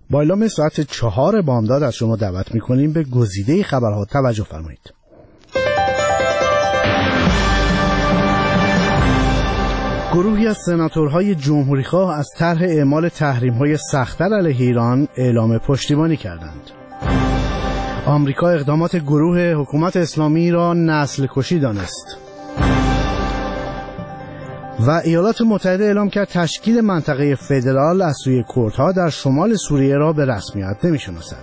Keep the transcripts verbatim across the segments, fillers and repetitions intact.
با اعلام ساعت چهار بامداد از شما دعوت میکنیم به گزیده خبرها توجه فرمایید. گروهی از سناتورهای جمهوریخواه از طرح اعمال تحریم‌های سخت‌تر علیه ایران اعلام پشتیبانی کردند. آمریکا اقدامات گروه حکومت اسلامی را نسل کشی دانست. و ایالات متحده اعلام کرد تشکیل منطقه فدرال از سوی کردها در شمال سوریه را به رسمیت نمی‌شناسد.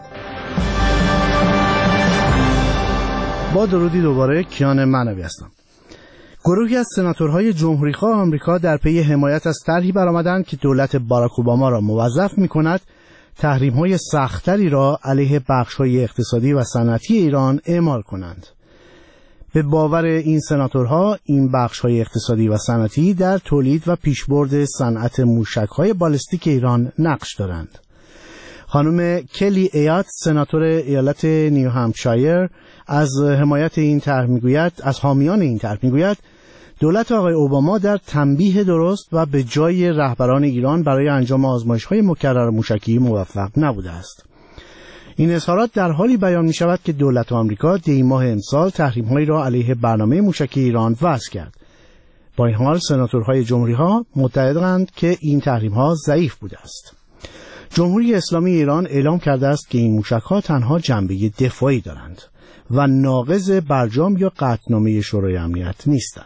با درودی دوباره کیان معنوی هستم. گروهی از سناتورهای جمهوریخواه آمریکا در پی حمایت از طرحی برآمدند که دولت باراک اوباما را موظف می‌کند تحریم‌های سخت‌تری را علیه بخش‌های اقتصادی و صنعتی ایران اعمال کنند. به باور این سناتورها این بخش‌های اقتصادی و صنعتی در تولید و پیشبرد صنعت موشک‌های بالستیک ایران نقش دارند. خانم کلی ایات سناتور ایالت نیو همپشایر از حمایت این طرح میگوید، از حامیان این طرح میگوید دولت آقای اوباما در تنبیه درست و به جای رهبران ایران برای انجام آزمایش‌های مکرر موشکی موفق نبوده است. این اظهارات در حالی بیان می شود که دولت آمریکا دی ماه امسال تحریم‌هایی را علیه برنامه موشکی ایران وضع کرد. با این حال سناتورهای جمهوری‌ها معتقدند که این تحریم‌ها ضعیف بوده است. جمهوری اسلامی ایران اعلام کرده است که این موشک‌ها تنها جنبه دفاعی دارند و ناقض برجام یا قطعنامه شورای امنیت نیستند.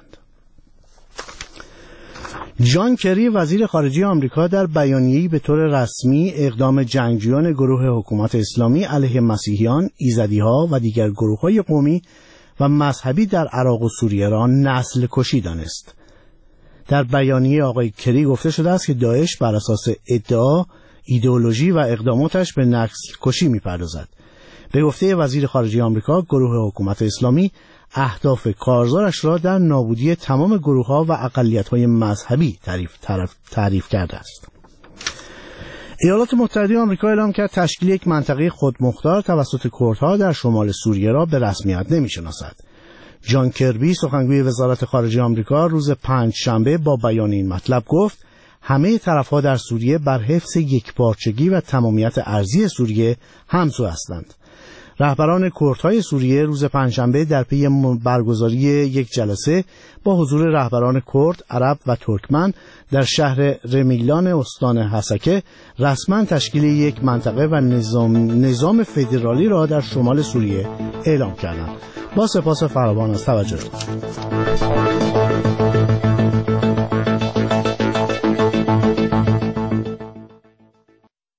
جان کری وزیر خارجه آمریکا در بیانیه‌ای به طور رسمی اقدام جنگجویان گروه حکومت اسلامی علیه مسیحیان، ایزدی‌ها و دیگر گروه‌های قومی و مذهبی در عراق و سوریه را نسل کشی دانست. در بیانیه آقای کری گفته شده است که داعش بر اساس ادعا، ایدئولوژی و اقداماتش به نسل کشی می‌پردازد. به گفته وزیر خارجه آمریکا، گروه حکومت اسلامی اهداف کارزارش را در نابودی تمام گروه‌ها و اقلیت‌های مذهبی تعریف, تعریف, تعریف کرده است. ایالات متحده آمریکا اعلام کرد تشکیل یک منطقه خودمختار توسط کردها در شمال سوریه را به رسمیت نمی‌شناسد. جان کربی سخنگوی وزارت خارجه آمریکا روز پنجشنبه با بیان این مطلب گفت همه طرف‌ها در سوریه بر حفظ یکپارچگی و تمامیت ارضی سوریه همسو هستند. رهبران کردهای سوریه روز پنجشنبه در پی برگزاری یک جلسه با حضور رهبران کرد، عرب و ترکمن در شهر رمیلان استان حسکه رسما تشکیل یک منطقه و نظام, نظام فدرالی را در شمال سوریه اعلام کردند. با سپاس فراوان از توجهتان.